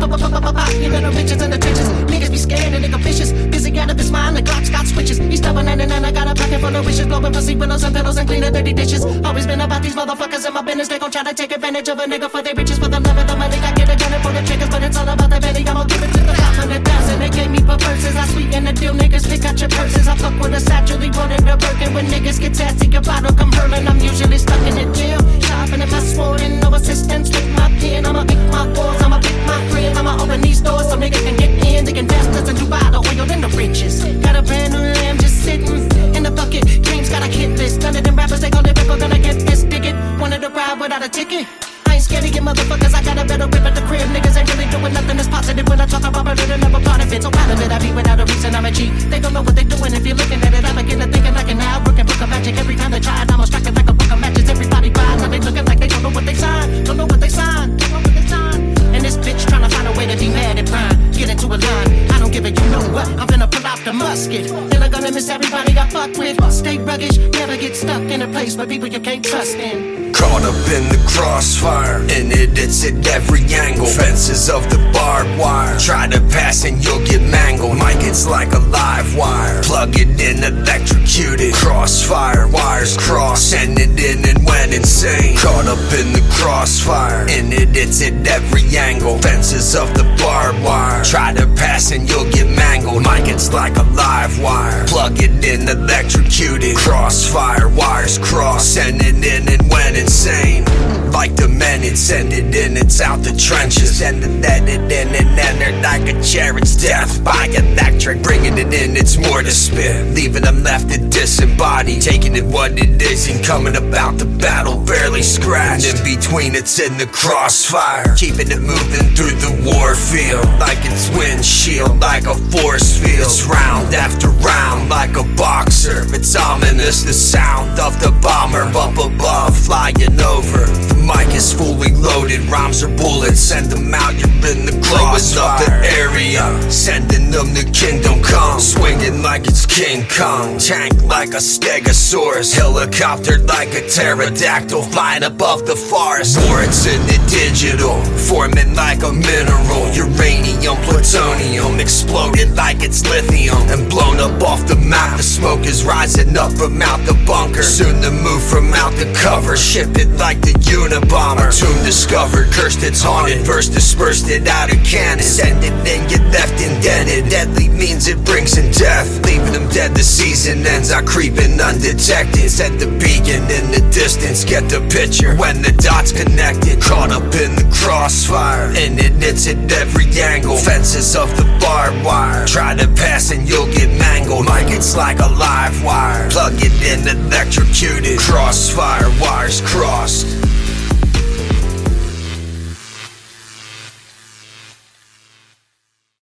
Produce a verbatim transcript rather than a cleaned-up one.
You know the bitches in the trenches. Niggas be scared and nigga vicious. Busy out of his mind, the Glocks got switches. He's stubborn and I got a pocket full of wishes. Blowing pussy windows and pillows and cleaning dirty dishes. Always been about these motherfuckers in my business. They gon' try to take advantage of a nigga for their riches. For the love of the money, I get a gun for the triggers. But it's all about the belly, I'ma give it to the top of the thousand. They gave me perverses, I sweeten the deal. Niggas pick out your purses. I fuck with a satchel, they running the Birkin. When niggas get sassy, your bottle come hurling. I'm usually stuck in the jail. Sharpening my sword and no assistance with my pen. I'ma pick my balls, I'ma pick my friends. I'ma open these doors so niggas can get in. They investors and Dubai, the oil and the riches. Got a brand new lamb just sitting in the bucket. Dreams got a hit list. None of them rappers, they gon' live if we're gonna get this. Dig it. Wanted to ride without a ticket. I ain't scared of you motherfuckers, I got a better grip at the crib. Niggas ain't really doing nothing that's positive. When I talk about it, they're never part of it. So proud of it, I be without a reason, I'm a G. They don't know what they doing if you're looking at it. I'm beginning to thinking like an hour. Broken book of magic. Every time they try it, I'm striking like a book of matches. Everybody buy, now they looking like they don't know what they signed. Don't know what they signed, don't know what they signed. And this bitch trying to find a way to be mad at prime. Get into a line, I don't give it, you know what? I'm finna pull out the musket. Then I'm gonna miss everybody I fuck with. Stay ruggish, never get stuck in a place where people you can't trust in. Caught up in the crossfire, in it it's at every angle. Fences of the barbed wire, try to pass and you'll get mangled. Mike, it's like a live wire, plug it in, electrocuted. Crossfire, wires cross, send it in and went insane. Caught up in the crossfire, in it it's at every angle. Fences of the barbed wire, try to pass and you'll get mangled. Mike, it's like a live wire, plug it in, electrocuted. Crossfire, wires cross, send it in and went insane. Like the men, it send it in, it's out the trenches. Send it, then it in and entered like a chariot's death by electric. Bringing it in, it's more to spit, leaving them left to disembodied. Taking it what it is and coming about the battle, barely scratched. In between, it's in the crossfire, keeping it moving through the war field. Like it's windshield, like a force field. It's round after round, like a boxer. It's ominous, the sound of the bomber up above, flying over. The mic is fully loaded, rhymes are bullets. Send them out, you're in the crossfire of the area, sending them to kingdom come. Swinging like it's King Kong, tank like a stegosaurus, helicopter like a pterodactyl, flying above the forest. Warrants in the digital, forming like a mineral. Uranium, plutonium, exploded like it's lithium, and blown up off the map. The smoke is rising up from out the bunker, soon to move from out the cover. Ship it like the Unabomber, tomb discovered, cursed it's haunted. Verse dispersed it out of cannon, send it then get left indented. Deadly means it brings in death, leaving them dead. The season ends, I creeping undetected. Set the beacon in the distance, get the picture when the dots connected. Caught up in the crossfire, in it it's at every angle. Fences of the barbed wire, try to pass and you'll get mangled. Mike, it's like a live wire, plug it in, electrocuted. Crossfire, wires crossed.